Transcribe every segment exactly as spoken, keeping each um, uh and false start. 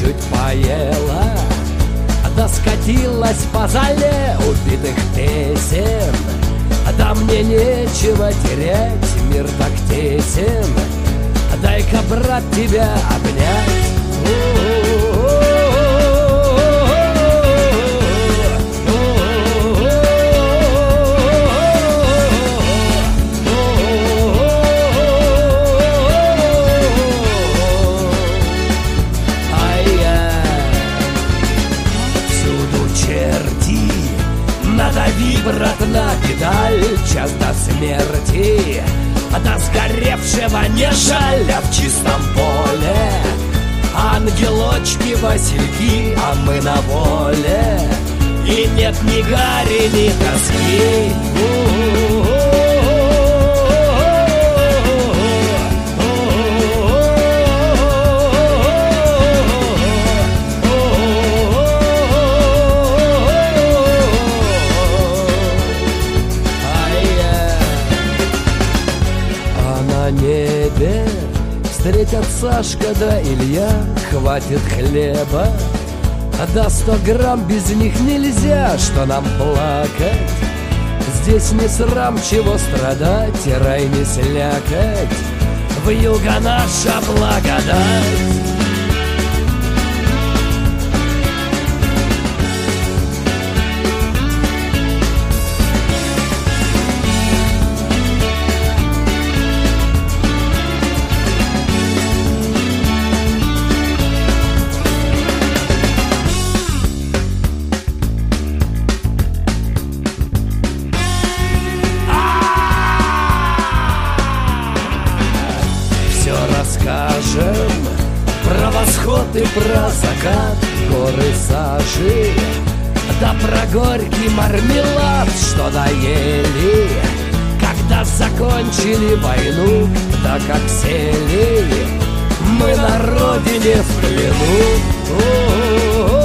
чуть поела, да скатилась по зале убитых песен. Да мне нечего терять, мир так тесен, дай-ка, брат, тебя обнять. Надави, брат, на педаль, час до смерти, до сгоревшего не жаль, а в чистом поле ангелочки, васильки, а мы на воле, и нет ни гари, ни тоски. Небе встретят Сашка да Илья, хватит хлеба, да сто грамм без них нельзя, что нам плакать. Здесь не срам, чего страдать, и рай не слякоть, вьюга наша благодать. Расскажем про восход и про закат, горы сажи, да про горький мармелад, что доели, когда закончили войну, да как сели мы на родине в плену.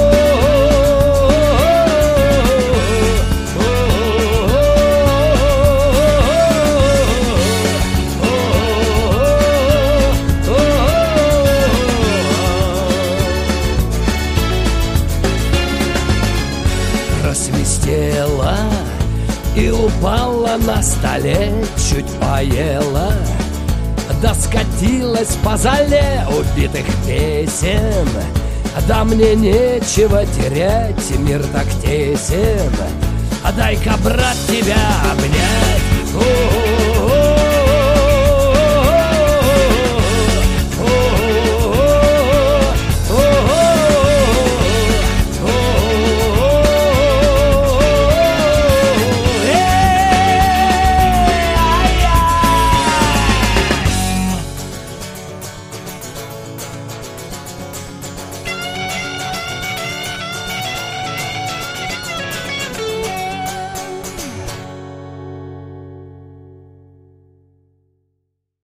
Просвистела и упала на столе, чуть поела, да скатилась по зале убитых песен. Да мне нечего терять, мир так тесен, дай-ка, брат, тебя обнять.